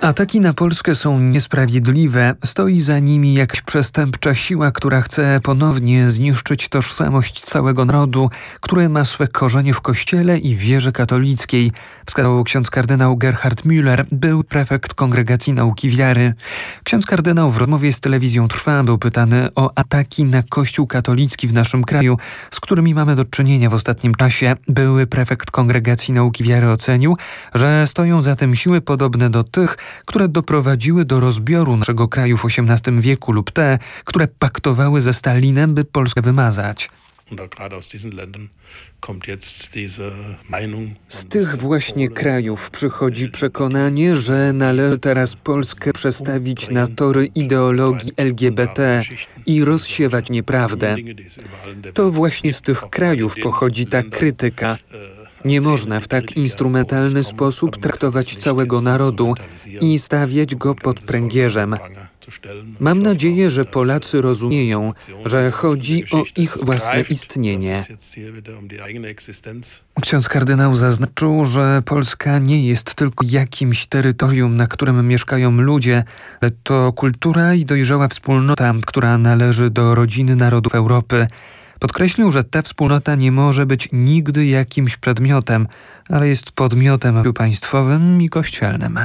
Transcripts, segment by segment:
Ataki na Polskę są niesprawiedliwe. Stoi za nimi jakaś przestępcza siła, która chce ponownie zniszczyć tożsamość całego narodu, który ma swe korzenie w Kościele i wierze katolickiej, wskazał ksiądz kardynał Gerhard Müller, był prefekt Kongregacji Nauki Wiary. Ksiądz kardynał w rozmowie z telewizją Trwa był pytany o ataki na Kościół katolicki w naszym kraju, z którymi mamy do czynienia w ostatnim czasie. Były prefekt Kongregacji Nauki Wiary ocenił, że stoją za tym siły podobne do tych, które doprowadziły do rozbioru naszego kraju w XVIII wieku lub te, które paktowały ze Stalinem, by Polskę wymazać. Z tych właśnie krajów przychodzi przekonanie, że należy teraz Polskę przestawić na tory ideologii LGBT i rozsiewać nieprawdę. To właśnie z tych krajów pochodzi ta krytyka. Nie można w tak instrumentalny sposób traktować całego narodu i stawiać go pod pręgierzem. Mam nadzieję, że Polacy rozumieją, że chodzi o ich własne istnienie. Ksiądz kardynał zaznaczył, że Polska nie jest tylko jakimś terytorium, na którym mieszkają ludzie, lecz to kultura i dojrzała wspólnota, która należy do rodziny narodów Europy. Podkreślił, że ta wspólnota nie może być nigdy jakimś przedmiotem, ale jest podmiotem państwowym i kościelnym.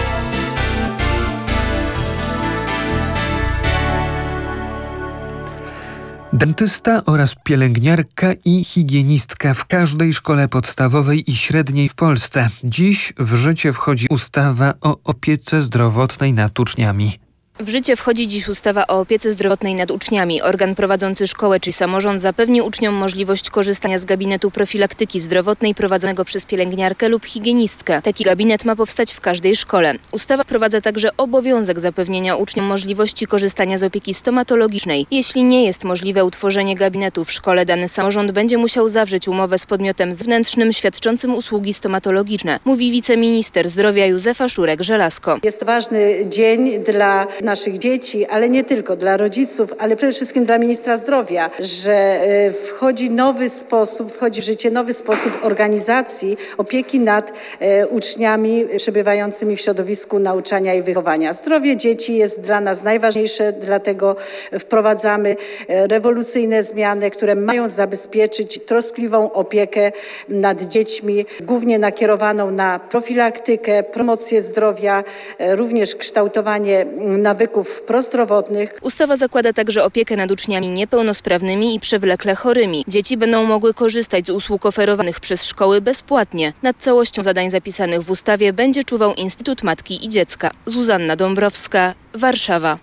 Dentysta oraz pielęgniarka i higienistka w każdej szkole podstawowej i średniej w Polsce. Dziś w życie wchodzi ustawa o opiece zdrowotnej nad uczniami. W życie wchodzi dziś ustawa o opiece zdrowotnej nad uczniami. Organ prowadzący szkołę czy samorząd zapewni uczniom możliwość korzystania z gabinetu profilaktyki zdrowotnej prowadzonego przez pielęgniarkę lub higienistkę. Taki gabinet ma powstać w każdej szkole. Ustawa wprowadza także obowiązek zapewnienia uczniom możliwości korzystania z opieki stomatologicznej. Jeśli nie jest możliwe utworzenie gabinetu w szkole, dany samorząd będzie musiał zawrzeć umowę z podmiotem zewnętrznym świadczącym usługi stomatologiczne, mówi wiceminister zdrowia Józefa Szurek-Żelazko. Jest ważny dzień dla naszych dzieci, ale nie tylko, dla rodziców, ale przede wszystkim dla ministra zdrowia, że wchodzi w życie nowy sposób organizacji opieki nad uczniami przebywającymi w środowisku nauczania i wychowania. Zdrowie dzieci jest dla nas najważniejsze, dlatego wprowadzamy rewolucyjne zmiany, które mają zabezpieczyć troskliwą opiekę nad dziećmi, głównie nakierowaną na profilaktykę, promocję zdrowia, również kształtowanie nawyków prozdrowotnych. Ustawa zakłada także opiekę nad uczniami niepełnosprawnymi i przewlekle chorymi. Dzieci będą mogły korzystać z usług oferowanych przez szkoły bezpłatnie. Nad całością zadań zapisanych w ustawie będzie czuwał Instytut Matki i Dziecka. Zuzanna Dąbrowska, Warszawa.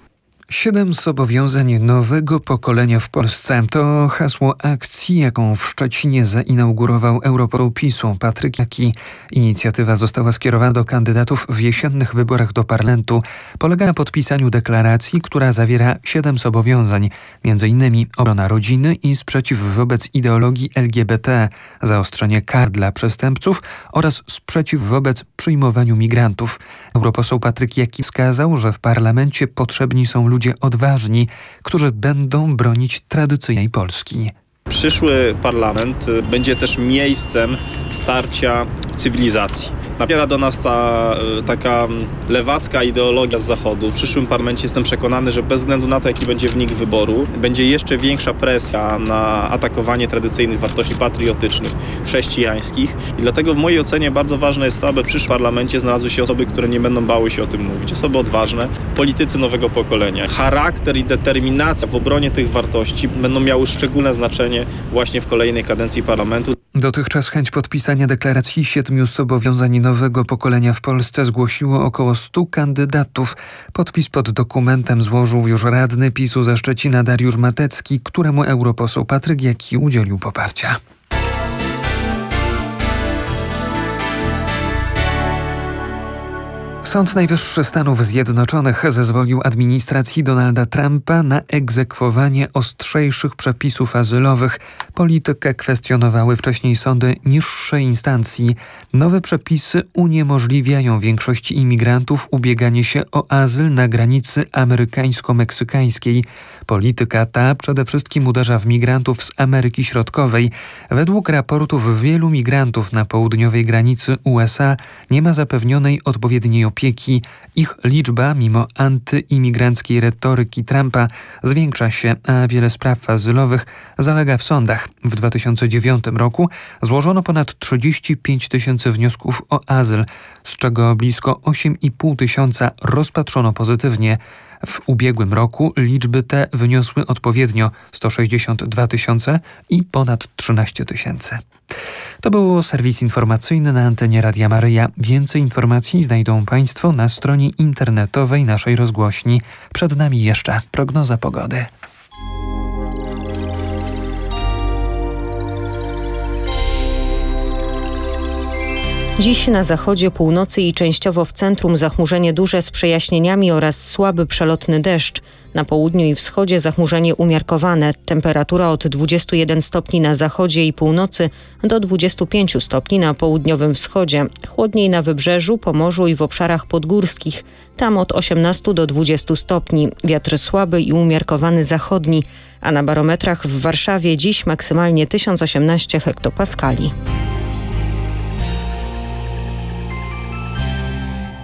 7 zobowiązań nowego pokolenia w Polsce. To hasło akcji, jaką w Szczecinie zainaugurował europoseł PiS-u Patryk Jaki. Inicjatywa została skierowana do kandydatów w jesiennych wyborach do parlamentu. Polega na podpisaniu deklaracji, która zawiera 7 zobowiązań, m.in. obrona rodziny i sprzeciw wobec ideologii LGBT, zaostrzenie kar dla przestępców oraz sprzeciw wobec przyjmowaniu migrantów. Europoseł Patryk Jaki wskazał, że w parlamencie potrzebni są ludzie odważni, którzy będą bronić tradycyjnej Polski. Przyszły parlament będzie też miejscem starcia cywilizacji. Napiera do nas ta taka lewacka ideologia z Zachodu. W przyszłym parlamencie jestem przekonany, że bez względu na to, jaki będzie wynik wyboru, będzie jeszcze większa presja na atakowanie tradycyjnych wartości patriotycznych, chrześcijańskich. I dlatego w mojej ocenie bardzo ważne jest to, aby w przyszłym parlamencie znalazły się osoby, które nie będą bały się o tym mówić. Osoby odważne, politycy nowego pokolenia. Charakter i determinacja w obronie tych wartości będą miały szczególne znaczenie właśnie w kolejnej kadencji parlamentu. Dotychczas chęć podpisania deklaracji 7 zobowiązań nowego pokolenia w Polsce zgłosiło około 100 kandydatów. Podpis pod dokumentem złożył już radny PiS-u ze Szczecina Dariusz Matecki, któremu europoseł Patryk Jaki udzielił poparcia. Sąd Najwyższy Stanów Zjednoczonych zezwolił administracji Donalda Trumpa na egzekwowanie ostrzejszych przepisów azylowych. Politykę kwestionowały wcześniej sądy niższej instancji. Nowe przepisy uniemożliwiają większości imigrantów ubieganie się o azyl na granicy amerykańsko-meksykańskiej. Polityka ta przede wszystkim uderza w migrantów z Ameryki Środkowej. Według raportów wielu migrantów na południowej granicy USA nie ma zapewnionej odpowiedniej opieki. Ich liczba, mimo antyimigranckiej retoryki Trumpa, zwiększa się, a wiele spraw azylowych zalega w sądach. W 2009 roku złożono ponad 35 tysięcy wniosków o azyl, z czego blisko 8,5 tysiąca rozpatrzono pozytywnie. W ubiegłym roku liczby te wyniosły odpowiednio 162 tysiące i ponad 13 tysięcy. To był serwis informacyjny na antenie Radia Maryja. Więcej informacji znajdą Państwo na stronie internetowej naszej rozgłośni. Przed nami jeszcze prognoza pogody. Dziś na zachodzie, północy i częściowo w centrum zachmurzenie duże z przejaśnieniami oraz słaby przelotny deszcz. Na południu i wschodzie zachmurzenie umiarkowane. Temperatura od 21 stopni na zachodzie i północy do 25 stopni na południowym wschodzie. Chłodniej na wybrzeżu, Pomorzu i w obszarach podgórskich. Tam od 18 do 20 stopni. Wiatr słaby i umiarkowany zachodni. A na barometrach w Warszawie dziś maksymalnie 1018 hektopaskali.